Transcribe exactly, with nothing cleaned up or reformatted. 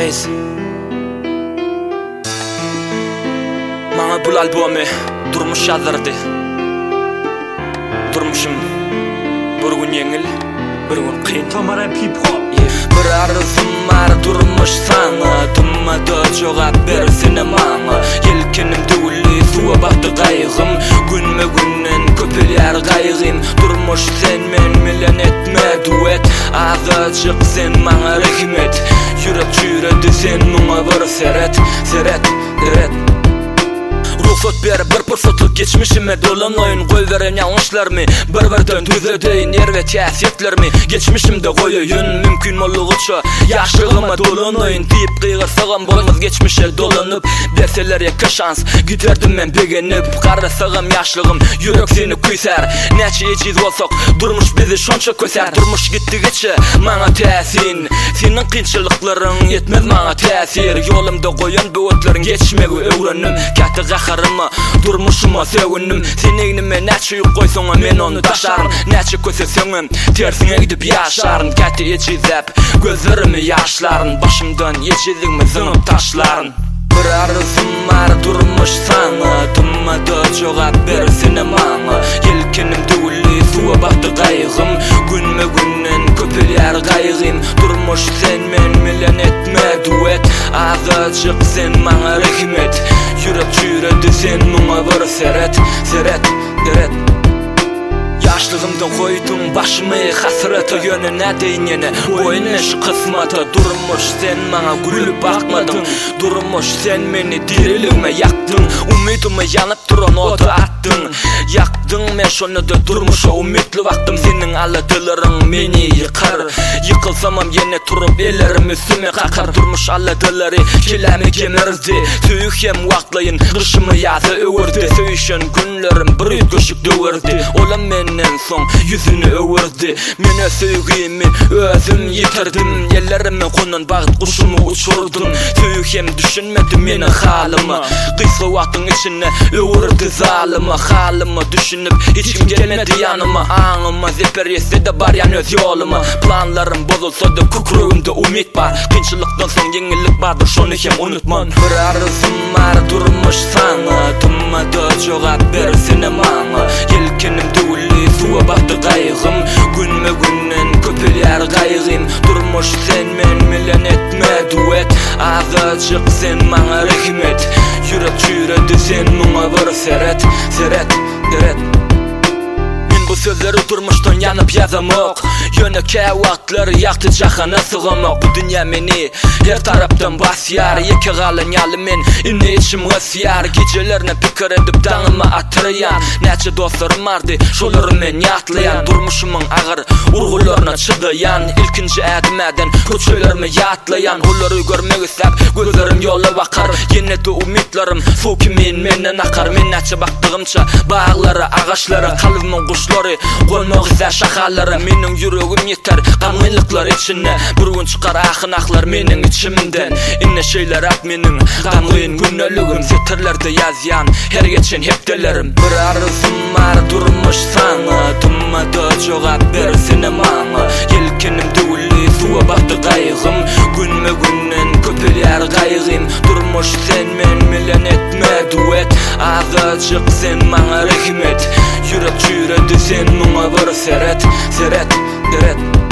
Days. Maňa bul albomy durmuş ýazardy. Durmuşym bir gün ýeňil, bir gün kyn. Tamara hip hop. Bir arzum var durmuş sana, tümmada jogap bersene maňa. Yelkenim tügüli suwa bakdy gaýgym, günme günnen köpelýär gaýgym. Durmuş sen men bilen etme duet, azyjyk sen maňa rahmet. Ýürek ýüredi sen maňa bir seret, seret, seret. Ruhsat ber bir pursatlyk geçmişime dolanaýyn, goý beren ýalňyşlarmy bir-birden düzedeýin, ýer we täsirlerimi geçmişimde goýaýyn. Mümkin bolýança ýaşlygyma dolanaýyn, diýip gyýgarsagam bolmaz geçmişe dolanyp. Berseler ýa şans giderdim men begenip, garasagam ýaşlygym ýürek seni küýser. Näçe ejiz bolsak durmuş bizi şonça köser. Durmuş gitdigiçe maňa täsin, seniň kynçylyklaryň ýetmez maňa täsir. Ýolumda goýan böwetlerin geçmegi öwrenim, käte gaharyma durmuşyma söwünüm. Senigime näçe ýok goýsaňa men onu taşaryn, näçe köseseňem tersiňe gidip ýaşaryn. Käte ejizep gözlerimi ýaşlaryn, başymdan ýeçizligimi zyňyp taşlaryn. Bir arzum var durmuş sana, tümmada jogap bersene maňa. Yelkenim tügüli suwa bakdy gaýgym, günme günnen köpelýär gaýgym. Durmuş sen men bilen etme duet, azyjyk sen maňa rahmet. Ýürek ýüredi sen maňa bir seret, seret, seret. Ýaşlygymdan goýdum başymy hasrata ýönüne deýnene, oýnaş kysmata. Durmuş sen maňa gülüp bakmadyň, durmuş sen meni diriligime ýakdyň. Umydymy ýanyp duran oda atdyň, ýakdyň men şonu da durmuşa umytly baktym. Seniň aladylaryň meni ýykar, ýykylsamam ýene turup ellerim üstüme kakar. Durmuş aladylary kelemi kemerdi, süýükem wagtlaýyn gyrşymy ýazy öwürdi. Söýüşen günlerim bir ýetgeşik döwürdi, olam menden soň ýüzüni öwürdi. Mene söýgimi özüm ýitirdim, ýellerime konan bagyt guşumy uçurdum. Söýükem düşünmedim meni halymy, gysga wagtyň içinde öwürdi zalymy. Halymy düşünip hiç kim gelmedi ýanyma, aňyma zeper ýetse de bar ýan öz ýolumy. Planlarym bozulsa da kukrugymda umyt bar, kynçylykdan soň ýeňillik bardyr, şonu hem unutman. Bir arzum var durmuş sana, tümmada jogap bersene maňa. Yelkenim tügüli suwa bakdy gaýgym, günme günnen köpelýär gaýgym. Durmuş sen men bilen etme duet, azyjyk sen maňa rahmet. Ýürek ýüredi sen maňa bir seret, seret, seret. Bu sözleri durmuşdan yanıp yazamak, yöneke wagtlar ýakty jahana sygamak. Bu dünýä meni her tarapdan basýar, ýeke galan ýaly men indi içim gasyar. Gecelerine pikir edip daňyma atyrýan, näçe dostlarym bardy şolary men ýatlaýan. Durmuşymyň agyr urgularyna çydaýan, ilkinji ädimden köçelerime ýatlaýan. Olary görmek isläp gözlerim ýola bakar, ýene de umytlarym soky men menden akar. Men näçe baktygymça baglary, agaçlary, kalbymyň guşlary golmak isler şahallara. Meniň ýüregim ýeter gamlylyklar içinde, bir gün çykar ahynaklar meniň içimden. Inne şeýler ak meniň gamlyn günneligim, setirlerde ýazýan her geçen hepdelerim. Bir arzum var durmuş sana, tümmada jogap bersene maňa. Yelkenim tügüli suwa bakdy gaýgym, günme günnen köpelýär gaýgym. Durmuş sen men bilen etme duet, azyjyk sen maňa rahmet. Ýürek ýüredi sen maňa bir seret, seret, seret.